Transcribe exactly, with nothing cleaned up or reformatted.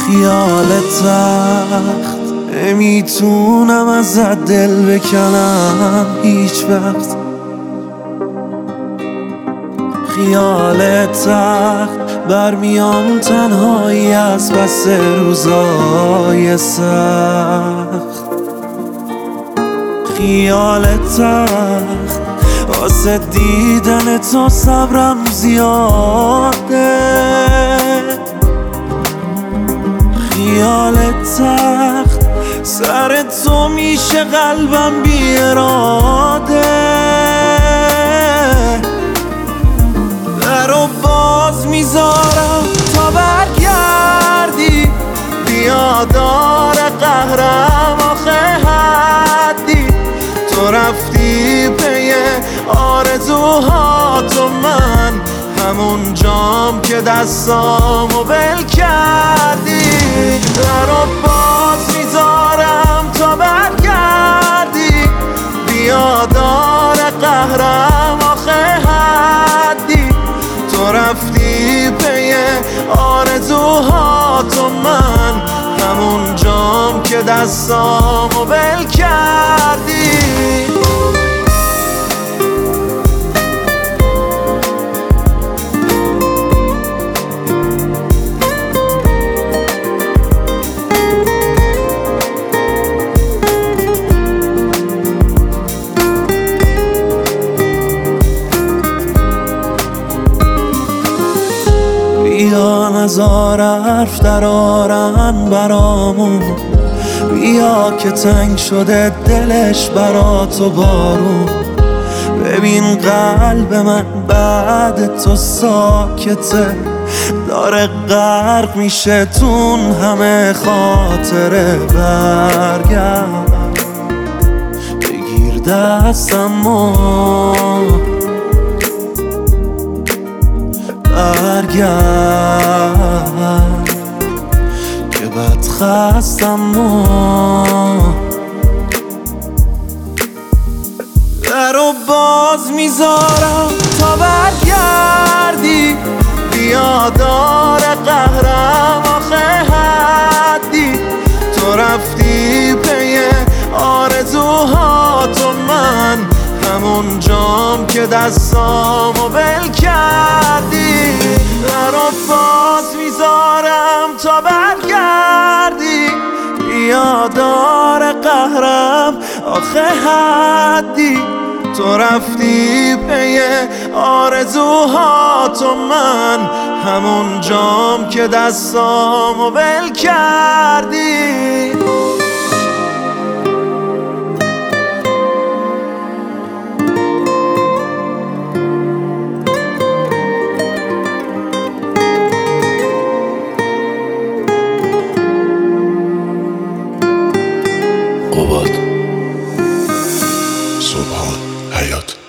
خیال تخت نمیتونم ازت دل بکنم هیچ وقت. خیال تخت برمیام تنهایی از پس روزای سخت. خیال تخت واسه دیدن تو صبرم زیاده. خیال تخت سر تو میشه قلبم بی اراده. درو باز میذارم تا برگردی، بیا دار قهرم آخه حدی. تو رفتی پی آرزوها، تو من همون جام که دستامو بل کردی. درو باز میذارم تا برگردی، بیا دار قهرم آخه حدی. تو رفتی پی آرزوها، تو من همون جام که دستامو بل کردی. بیا نزار حرف در آرن برامون، بیا که تنگ شده دلش برا تو بارون. ببین قلب من بعد تو ساکته، داره غرق میشه تون همه خاطره. برگرد بگیر دستمو، برگرد که بد خستم و درو باز میذارم تا برگردی، بیا دار قهرم آخه حدی. تو رفتی پی آرزوها، تو من همون جام که دستامو بل کردی. درو باز میذارم تا برگردی، بیا دار قهرم آخه حدی. تو رفتی پی آرزوها، تو من همون جام که دستامو بل کردی. قباد، سبحان، حیات.